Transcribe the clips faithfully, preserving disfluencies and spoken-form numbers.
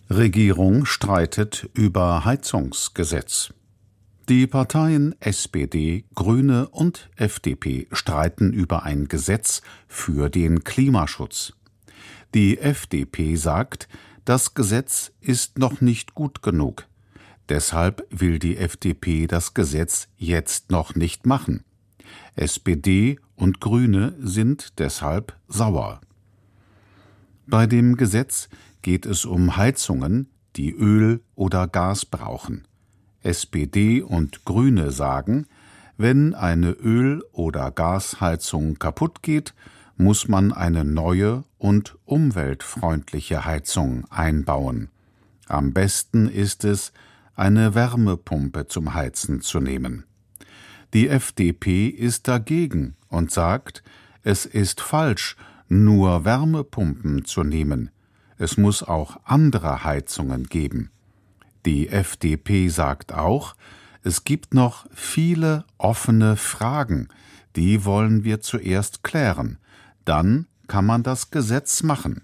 Regierung streitet über Heizungsgesetz. Die Parteien S P D, Grüne und F D P streiten über ein Gesetz für den Klimaschutz. Die F D P sagt, das Gesetz ist noch nicht gut genug. Deshalb will die F D P das Gesetz jetzt noch nicht machen. S P D und Grüne sind deshalb sauer. Bei dem Gesetz geht es um Heizungen, die Öl oder Gas brauchen. S P D und Grüne sagen, wenn eine Öl- oder Gasheizung kaputt geht, muss man eine neue und umweltfreundliche Heizung einbauen. Am besten ist es, eine Wärmepumpe zum Heizen zu nehmen. Die F D P ist dagegen und sagt, es ist falsch, nur Wärmepumpen zu nehmen. Es muss auch andere Heizungen geben. Die F D P sagt auch, es gibt noch viele offene Fragen, die wollen wir zuerst klären. Dann kann man das Gesetz machen.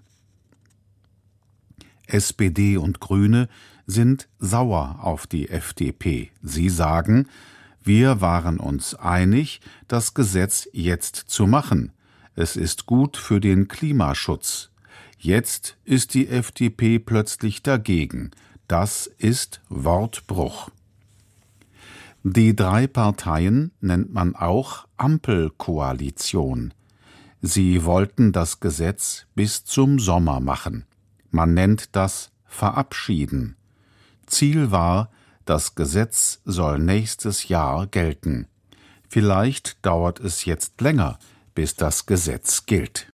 S P D und Grüne sind sauer auf die F D P. Sie sagen, wir waren uns einig, das Gesetz jetzt zu machen. Es ist gut für den Klimaschutz. Jetzt ist die F D P plötzlich dagegen. Das ist Wortbruch. Die drei Parteien nennt man auch Ampelkoalition. Sie wollten das Gesetz bis zum Sommer machen. Man nennt das Verabschieden. Ziel war, das Gesetz soll nächstes Jahr gelten. Vielleicht dauert es jetzt länger, bis das Gesetz gilt.